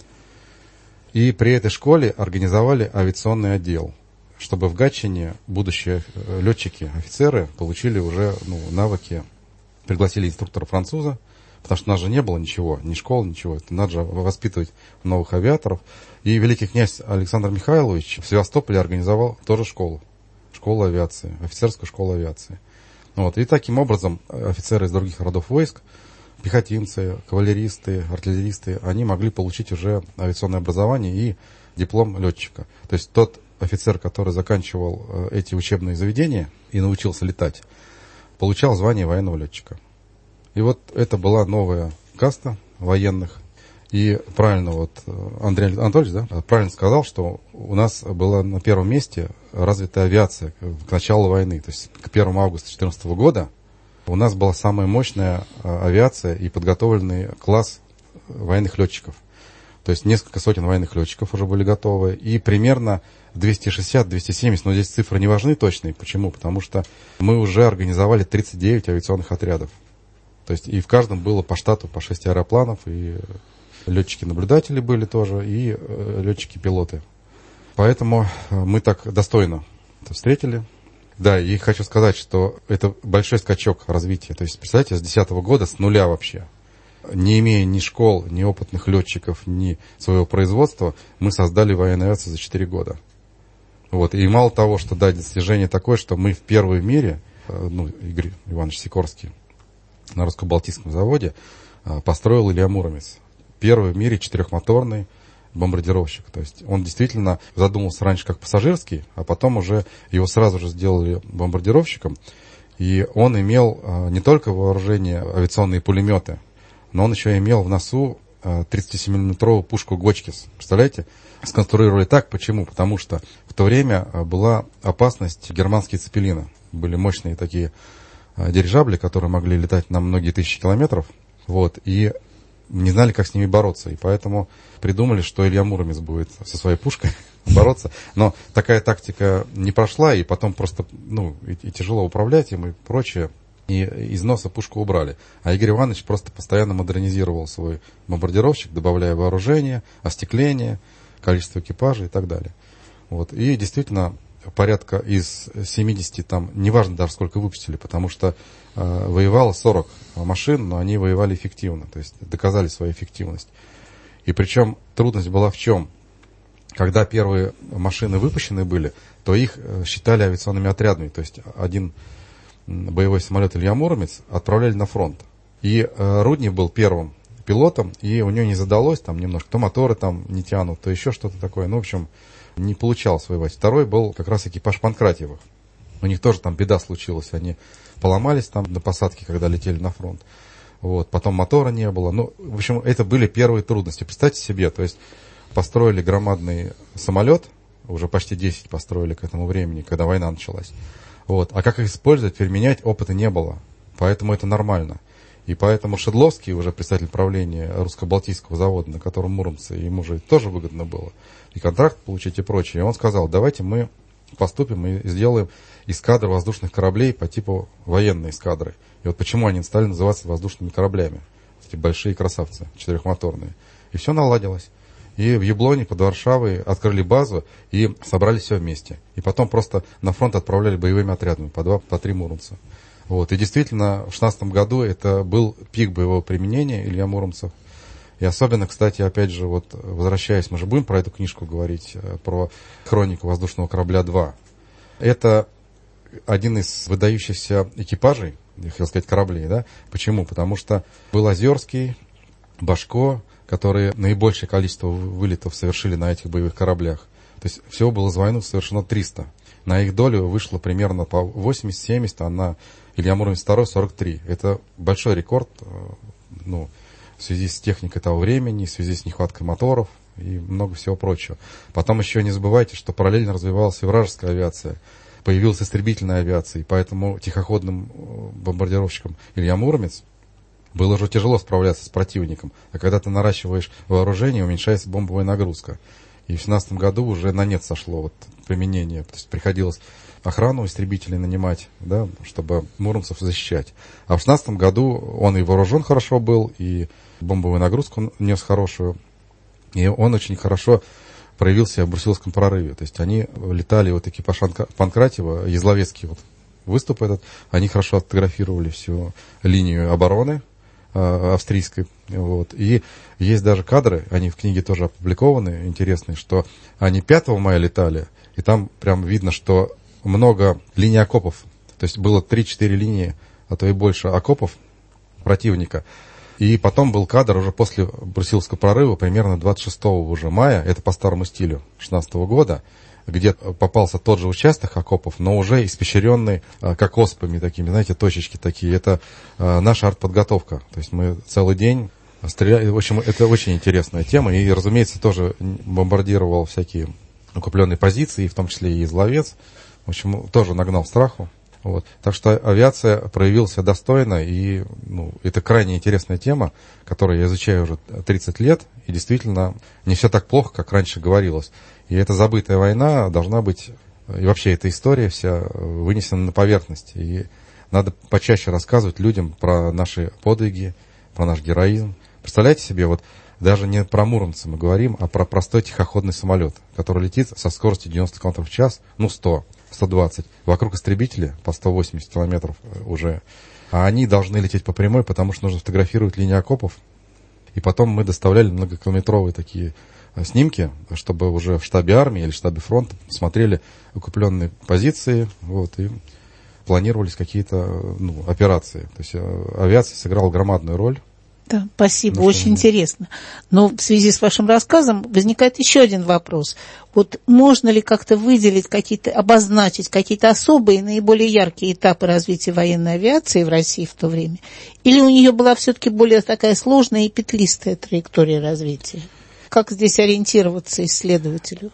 И при этой школе организовали авиационный отдел, чтобы в Гатчине будущие летчики, офицеры получили уже навыки, пригласили инструктора француза, потому что у нас же не было ничего, ни школы, ничего. Это надо же воспитывать новых авиаторов. И великий князь Александр Михайлович в Севастополе организовал тоже школу авиации, офицерскую школу авиации. Вот. И таким образом офицеры из других родов войск, пехотинцы, кавалеристы, артиллеристы, они могли получить уже авиационное образование и диплом летчика. То есть тот офицер, который заканчивал эти учебные заведения и научился летать, получал звание военного летчика. И вот это была новая каста военных. И правильно вот Андрей Анатольевич, да, правильно сказал, что у нас была на первом месте развитая авиация к началу войны. То есть к 1 августа 2014 года у нас была самая мощная авиация и подготовленный класс военных летчиков. То есть несколько сотен военных летчиков уже были готовы. И примерно 260-270, но здесь цифры не важны точные. Почему? Потому что мы уже организовали 39 авиационных отрядов. То есть и в каждом было по штату по 6 аэропланов, и летчики-наблюдатели были тоже, и летчики-пилоты. Поэтому мы так достойно это встретили. Да, и хочу сказать, что это большой скачок развития. То есть, представляете, с 2010 года, с нуля вообще, не имея ни школ, ни опытных летчиков, ни своего производства, мы создали военную авиацию за 4 года. Вот. И мало того, что достижение такое, что мы в первые в мире, Игорь Иванович Сикорский, на русско-балтийском заводе построил Илья Муромец. Первый в мире 4-моторный бомбардировщик. То есть он действительно задумался раньше как пассажирский, а потом уже его сразу же сделали бомбардировщиком. И он имел не только вооружение авиационные пулеметы, но он еще имел в носу 37-мм пушку Гочкис. Представляете? Сконструировали так. Почему? Потому что в то время была опасность германские цепелины. Были мощные такие дирижабли, которые могли летать на многие тысячи километров, вот, и не знали, как с ними бороться, и поэтому придумали, что Илья Муромец будет со своей пушкой бороться, но такая тактика не прошла, и потом просто, и тяжело управлять им и прочее, и из носа пушку убрали. А Игорь Иванович просто постоянно модернизировал свой бомбардировщик, добавляя вооружение, остекление, количество экипажей и так далее. Вот, и действительно, порядка из 70, там, неважно даже сколько выпустили, потому что воевало 40 машин, но они воевали эффективно, то есть доказали свою эффективность. И причем трудность была в чем? Когда первые машины выпущены были, то их считали авиационными отрядами, то есть один боевой самолет Илья Муромец отправляли на фронт. И Руднев был первым пилотом, и у него не задалось там немножко, то моторы там не тянут, то еще что-то такое, в общем, не получалось воевать. Второй был как раз экипаж Панкратьевых. У них тоже там беда случилась. Они поломались там на посадке, когда летели на фронт. Вот. Потом мотора не было. В общем, это были первые трудности. Представьте себе, то есть построили громадный самолет, уже почти 10 построили к этому времени, когда война началась. Вот. А как их использовать, применять, опыта не было. Поэтому это нормально. И поэтому Шедловский, уже представитель правления русско-балтийского завода, на котором муромцы, ему же тоже выгодно было и контракт получить и прочее. И он сказал, давайте мы поступим и сделаем эскадры воздушных кораблей по типу военной эскадры. И вот почему они стали называться воздушными кораблями. Эти большие красавцы, четырехмоторные. И все наладилось. И в Яблоне под Варшавой открыли базу и собрали все вместе. И потом просто на фронт отправляли боевыми отрядами, по 2, по 3 муромца. Вот. И действительно, в 16 году это был пик боевого применения Илья Муромцев. И особенно, кстати, опять же, вот возвращаясь, мы же будем про эту книжку говорить, про хронику воздушного корабля 2. Это один из выдающихся экипажей, я хотел сказать, кораблей, да? Почему? Потому что был Озерский, Башко, которые наибольшее количество вылетов совершили на этих боевых кораблях. То есть всего было за войну совершено 300. На их долю вышло примерно по 80-70, а на Илья Муромец II 43. Это большой рекорд, в связи с техникой того времени, в связи с нехваткой моторов и много всего прочего. Потом еще не забывайте, что параллельно развивалась и вражеская авиация. Появилась истребительная авиация, и поэтому тихоходным бомбардировщикам Илья Муромец было уже тяжело справляться с противником. А когда ты наращиваешь вооружение, уменьшается бомбовая нагрузка. И в 17 году уже на нет сошло вот применение. То есть приходилось охрану истребителей нанимать, да, чтобы муромцев защищать. А в 16 году он и вооружен хорошо был, и бомбовую нагрузку нес хорошую. И он очень хорошо проявил себя в Брусиловском прорыве. То есть они летали, вот экипаж Панкратьева, Язловецкий вот выступ этот, они хорошо отфотографировали всю линию обороны австрийской. Вот. И есть даже кадры, они в книге тоже опубликованы, интересные, что они 5 мая летали, и там прям видно, что много линий окопов. То есть было 3-4 линии, а то и больше окопов противника. И потом был кадр уже после Брусиловского прорыва, примерно 26 уже мая, это по старому стилю 16 года, где попался тот же участок окопов, но уже испещренный как оспами такими, знаете, точечки такие. Это наша артподготовка. То есть мы целый день стреляли. В общем, это очень интересная тема. И, разумеется, тоже бомбардировал всякие укрепленные позиции, в том числе и Язловец. В общем, тоже нагнал страху. Вот. Так что авиация проявилась достойно, и это крайне интересная тема, которую я изучаю уже 30 лет, и действительно не все так плохо, как раньше говорилось. И эта забытая война должна быть, и вообще эта история вся вынесена на поверхность. И надо почаще рассказывать людям про наши подвиги, про наш героизм. Представляете себе, вот даже не про Муромца мы говорим, а про простой тихоходный самолет, который летит со скоростью 90 км в час, 100, 120, вокруг истребителя по 180 км уже. А они должны лететь по прямой, потому что нужно фотографировать линии окопов. И потом мы доставляли многокилометровые такие снимки, чтобы уже в штабе армии или в штабе фронта смотрели укрепленные позиции, вот, и планировались какие-то операции. То есть авиация сыграла громадную роль. Да, спасибо, очень интересно. Но в связи с вашим рассказом возникает еще один вопрос. Вот можно ли как-то выделить обозначить какие-то особые, наиболее яркие этапы развития военной авиации в России в то время? Или у нее была все-таки более такая сложная и петлистая траектория развития? Как здесь ориентироваться исследователю?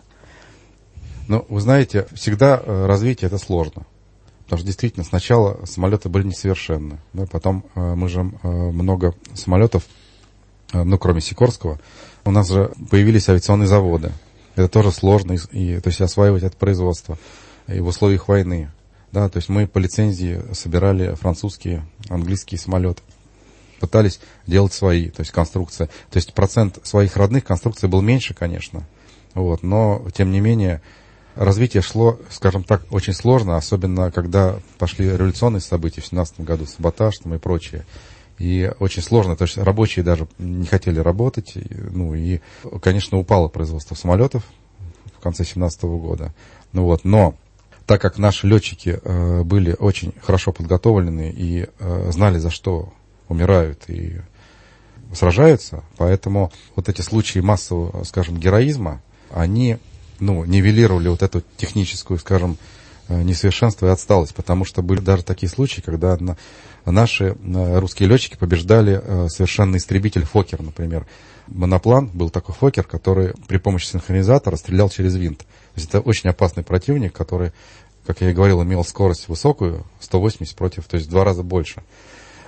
Вы знаете, всегда развитие это сложно. Потому что действительно сначала самолеты были несовершенны. Да, потом мы же много самолетов, кроме Сикорского, у нас же появились авиационные заводы. Это тоже сложно, то есть осваивать это производство и в условиях войны. Да, то есть мы по лицензии собирали французские, английские самолеты. Пытались делать свои, то есть конструкции. То есть процент своих родных конструкций был меньше, конечно. Вот, но, тем не менее, развитие шло, скажем так, очень сложно, особенно когда пошли революционные события в 17 году, саботаж и прочее. И очень сложно, то есть рабочие даже не хотели работать. И, конечно, упало производство самолетов в конце 17 года. Но так как наши летчики были очень хорошо подготовлены и знали, за что умирают и сражаются, поэтому вот эти случаи массового, скажем, героизма, они нивелировали вот эту техническую, скажем, несовершенство и отсталость, потому что были даже такие случаи, когда наши русские летчики побеждали совершенно истребитель Фокер, например. Моноплан был такой Фокер, который при помощи синхронизатора стрелял через винт. То есть это очень опасный противник, который, как я и говорил, имел скорость высокую, 180 против, то есть в 2 раза больше.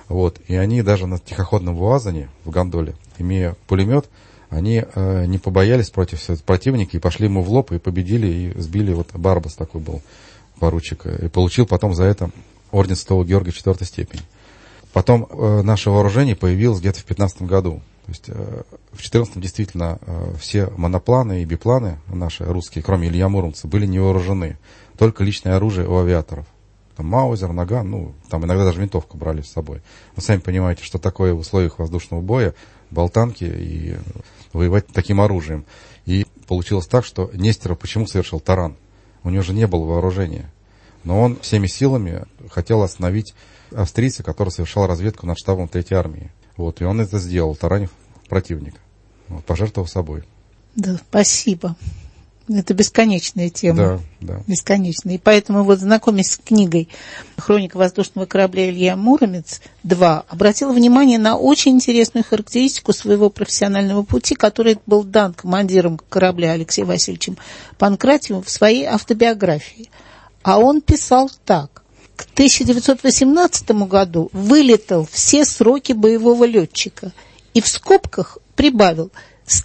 Вот. И они даже на тихоходном УАЗе в гондоле, имея пулемет, они не побоялись против противника и пошли ему в лоб и победили, и сбили. Вот Барбас такой был, поручик, и получил потом за это орден Святого Георгия 4 степени. Потом наше вооружение появилось где-то в 15 году. То есть в 14-м действительно все монопланы и бипланы наши русские, кроме Илья Муромца, были не вооружены. Только личное оружие у авиаторов. Там Маузер, Наган, там иногда даже винтовку брали с собой. Вы сами понимаете, что такое в условиях воздушного боя, болтанки и воевать таким оружием. И получилось так, что Нестеров почему совершил таран? У него же не было вооружения. Но он всеми силами хотел остановить австрийца, который совершал разведку над штабом 3-й армии. Вот, и он это сделал, таранив противника. Вот, пожертвовал собой. Да, спасибо. Это бесконечная тема. Да. Бесконечная. И поэтому, вот, знакомясь с книгой «Хроника воздушного корабля» Илья Муромец 2, обратила внимание на очень интересную характеристику своего профессионального пути, который был дан командиром корабля Алексеем Васильевичем Панкратиевым в своей автобиографии. А он писал так. К 1918 году вылетал все сроки боевого летчика и в скобках прибавил с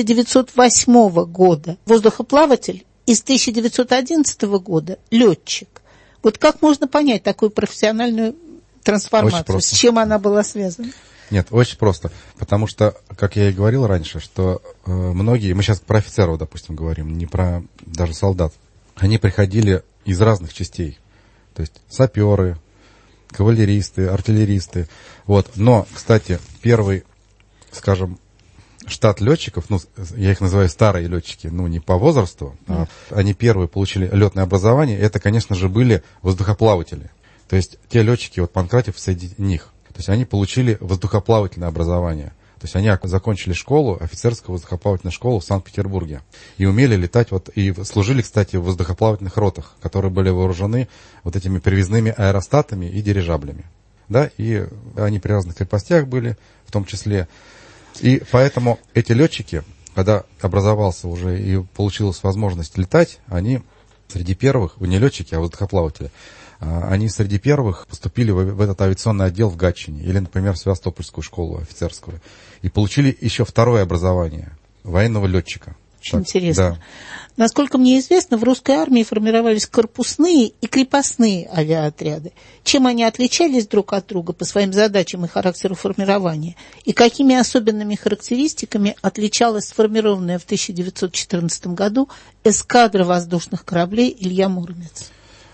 1908 года воздухоплаватель и с 1911 года летчик. Вот как можно понять такую профессиональную трансформацию? С чем она была связана? Нет, очень просто. Потому что, как я и говорил раньше, что многие, мы сейчас про офицеров, допустим, говорим, не про даже солдат, они приходили из разных частей. То есть саперы, кавалеристы, артиллеристы. Вот. Но, кстати, первый, скажем, штат летчиков, я их называю старые летчики, не по возрасту, а они первые получили летное образование, это, конечно же, были воздухоплаватели. То есть те летчики, вот Панкратиев среди них, то есть они получили воздухоплавательное образование. То есть они закончили школу, офицерскую воздухоплавательную школу в Санкт-Петербурге. И умели летать, и служили, кстати, в воздухоплавательных ротах, которые были вооружены вот этими привязными аэростатами и дирижаблями. Да, и они при разных крепостях были, в том числе. И поэтому эти летчики, когда образовался уже и получилась возможность летать, они среди первых, не летчики, а воздухоплаватели, они среди первых поступили в этот авиационный отдел в Гатчине или, например, в Севастопольскую школу офицерскую. И получили еще второе образование военного летчика. Очень интересно. Да. Насколько мне известно, в русской армии формировались корпусные и крепостные авиаотряды. Чем они отличались друг от друга по своим задачам и характеру формирования? И какими особенными характеристиками отличалась сформированная в 1914 году эскадра воздушных кораблей Илья Муромец?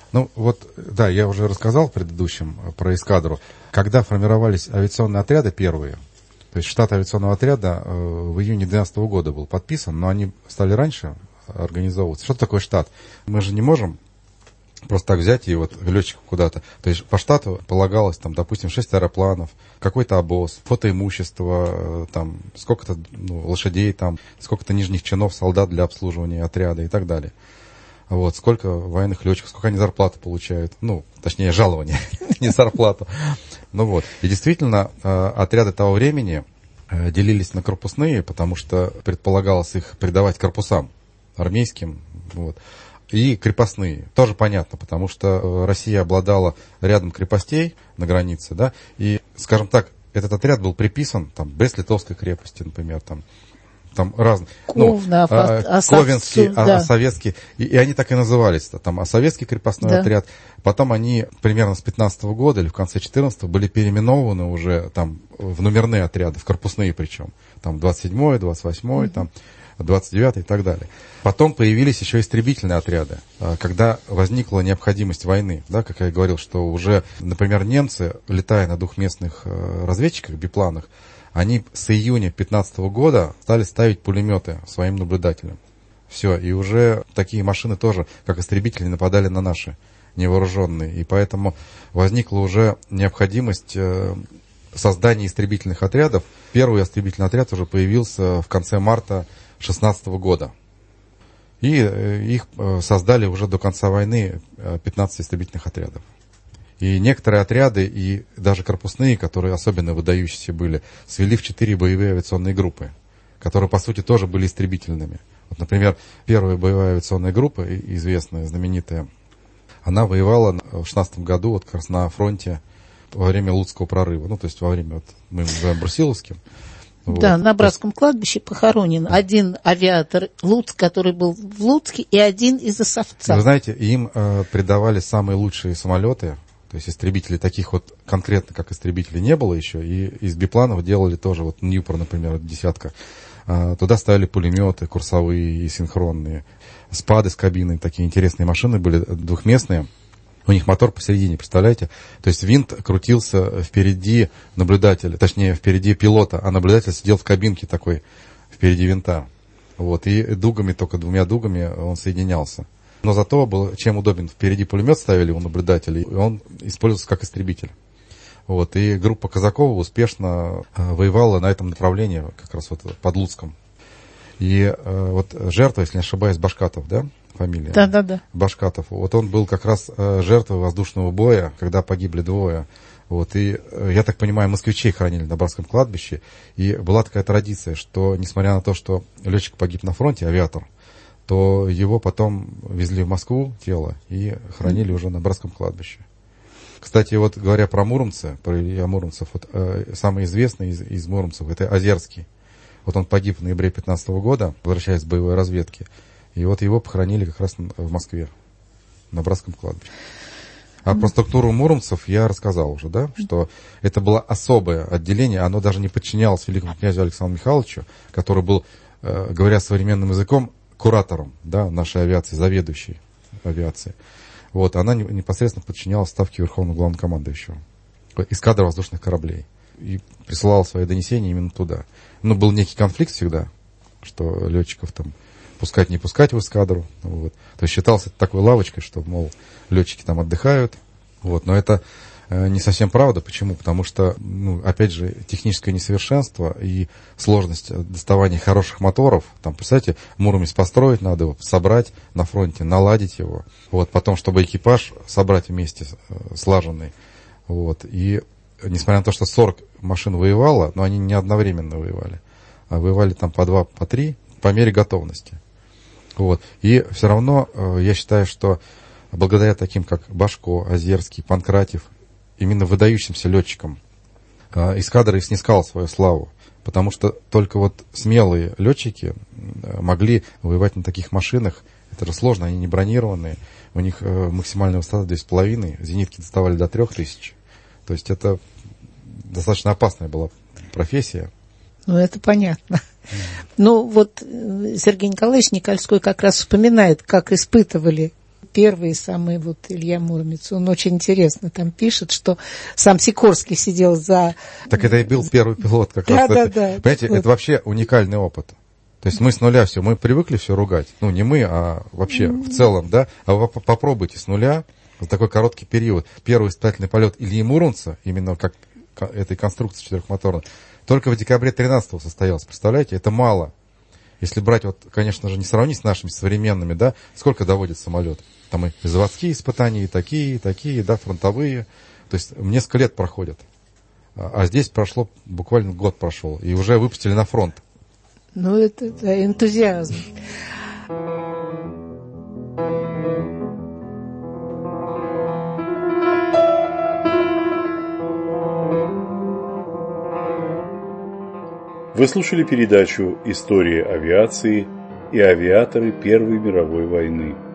Да, я уже рассказал в предыдущем про эскадру. Когда формировались авиационные отряды первые, то есть штат авиационного отряда в июне 2012 года был подписан, но они стали раньше организовываться. Что такое штат? Мы же не можем просто так взять и летчика куда-то. То есть по штату полагалось, допустим, 6 аэропланов, какой-то обоз, фотоимущество, сколько-то лошадей, сколько-то нижних чинов, солдат для обслуживания отряда и так далее. Вот, сколько военных летчиков, сколько они зарплату получают, точнее, жалование, не зарплату. И действительно, отряды того времени делились на корпусные, потому что предполагалось их придавать корпусам армейским, и крепостные. Тоже понятно, потому что Россия обладала рядом крепостей на границе, да, и, скажем так, этот отряд был приписан, Брест-Литовской крепости, например, там разные. Ковенский, Советский. И они так и назывались. Советский крепостной отряд. Потом они примерно с 15 года или в конце 14-го были переименованы уже в номерные отряды, в корпусные причем. 27-й, 28-й, 29-й и так далее. Потом появились еще истребительные отряды. Когда возникла необходимость войны, да, как я и говорил, что уже, например, немцы, летая на двухместных разведчиках, бипланах, они с июня 2015 года стали ставить пулеметы своим наблюдателям. Все, и уже такие машины тоже, как истребители, нападали на наши невооруженные. И поэтому возникла уже необходимость создания истребительных отрядов. Первый истребительный отряд уже появился в конце марта 2016 года. И их создали уже до конца войны 15 истребительных отрядов. И некоторые отряды, и даже корпусные, которые особенно выдающиеся были, свели в 4 боевые авиационные группы, которые, по сути, тоже были истребительными. Например, первая боевая авиационная группа, известная, знаменитая, она воевала в 2016 году как раз на фронте во время Луцкого прорыва. Ну, то есть во время, вот, мы его называем Брусиловским. Да, вот. На Братском кладбище похоронен один авиатор Луцк, который был в Луцке, и один из Осовца. Вы знаете, им придавали самые лучшие самолеты, то есть истребителей таких вот конкретно, как истребителей, не было еще, и из бипланов делали тоже, вот Ньюпор, например, десятка. Туда ставили пулеметы курсовые и синхронные, спады с кабиной, такие интересные машины были, двухместные. У них мотор посередине, представляете? То есть винт крутился впереди наблюдателя, точнее, впереди пилота, а наблюдатель сидел в кабинке такой впереди винта. Вот, и дугами, только двумя дугами он соединялся. Но зато был чем удобен. Впереди пулемет ставили у наблюдателей, и он использовался как истребитель. Вот, и группа Казакова успешно воевала на этом направлении, как раз вот под Луцком. И вот жертва, если не ошибаюсь, Башкатов, да? Фамилия. Да. Башкатов. Вот он был как раз жертвой воздушного боя, когда погибли двое. Вот, и, я так понимаю, москвичей хоронили на Братском кладбище. И была такая традиция, что, несмотря на то, что летчик погиб на фронте, авиатор, то его потом везли в Москву, тело, и хоронили уже на Братском кладбище. Кстати, вот говоря про Муромца, про Илья Муромцев, вот, самый известный из Муромцев, это Озерский. Вот он погиб в ноябре 2015 года, возвращаясь с боевой разведки. И вот его похоронили как раз в Москве, на Братском кладбище. А про структуру муромцев я рассказал уже, да, что это было особое отделение, оно даже не подчинялось великому князю Александру Михайловичу, который был, говоря современным языком, куратором, да, нашей авиации, заведующей авиацией. Вот, она непосредственно подчинялась ставке Верховного Главнокомандующего, эскадры воздушных кораблей. И присылала свои донесения именно туда. Но был некий конфликт всегда, что летчиков там пускать, не пускать в эскадру. Вот. То есть считался это такой лавочкой, что, мол, летчики там отдыхают. Вот. Но это не совсем правда. Почему? Потому что, опять же, техническое несовершенство и сложность доставания хороших моторов. Там, представьте, Муромец построить надо его, собрать на фронте, наладить его. Вот. Потом, чтобы экипаж собрать вместе слаженный. Вот. И несмотря на то, что 40 машин воевало, но они не одновременно воевали, а воевали там по 2, по 3, по мере готовности. Вот. И все равно я считаю, что благодаря таким, как Башко, Озерский, Панкратьев, именно выдающимся летчикам, эскадра и снискала свою славу. Потому что только вот смелые летчики могли воевать на таких машинах. Это же сложно, они не бронированные. У них максимальная высота 2,5, зенитки доставали до 3000. То есть это достаточно опасная была профессия. Ну, это понятно. Ну, вот Сергей Николаевич Никольской как раз вспоминает, как испытывали первые самые вот Илья Муромец. Он очень интересно там пишет, что сам Сикорский сидел за... Так это и был первый пилот как раз. Да. Понимаете, это вообще уникальный опыт. То есть мы с нуля все, мы привыкли все ругать. Ну, не мы, а вообще в целом, да. А вы попробуйте с нуля за такой короткий период. Первый испытательный полет Ильи Муромца, именно как этой конструкции четырехмоторной, только в декабре 13-го состоялся. Представляете, это мало. Если брать, вот, конечно же, не сравнить с нашими современными, да, сколько доводит самолет. Там и заводские испытания, и такие, да, фронтовые. То есть несколько лет проходят. А здесь прошло, буквально год прошел, и уже выпустили на фронт. Ну, это энтузиазм. Вы слушали передачу «История авиации и авиаторы Первой мировой войны».